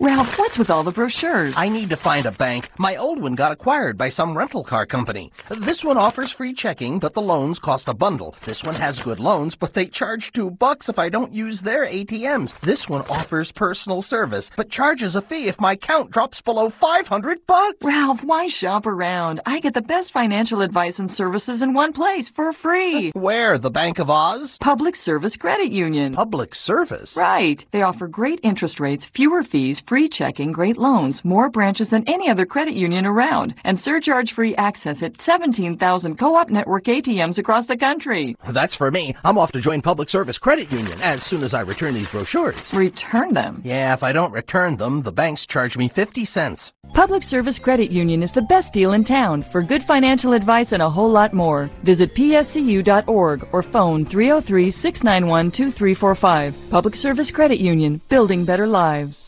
Ralph, what's with all the brochures? I need to find a bank. My old one got acquired by some rental car company. This one offers free checking, but the loans cost a bundle. This one has good loans, but they charge $2 if I don't use their ATMs. This one offers personal service, but charges a fee if my count drops below $500. Ralph, why shop around? I get the best financial advice and services in one place for free. Where? The Bank of Oz? Public Service Credit Union. Public service? Right. They offer great interest rates, fewer fees, free checking, great loans, more branches than any other credit union around, and surcharge-free access at 17,000 co-op network ATMs across the country. That's for me. I'm off to join Public Service Credit Union as soon as I return these brochures. Return them? Yeah, if I don't return them, the banks charge me 50 cents. Public Service Credit Union is the best deal in town. For good financial advice and a whole lot more, visit pscu.org or phone 303-691-2345. Public Service Credit Union, building better lives.